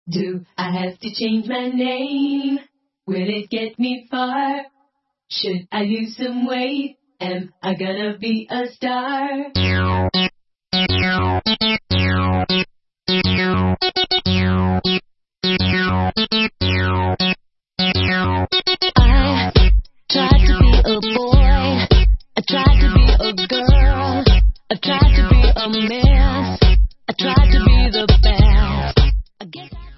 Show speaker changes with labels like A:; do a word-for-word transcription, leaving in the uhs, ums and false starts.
A: Do I have to change my name? Will it get me far? Should I lose some weight? Am I gonna be a star?
B: I tried to be a boy, I tried to be a girl, I tried to be a man.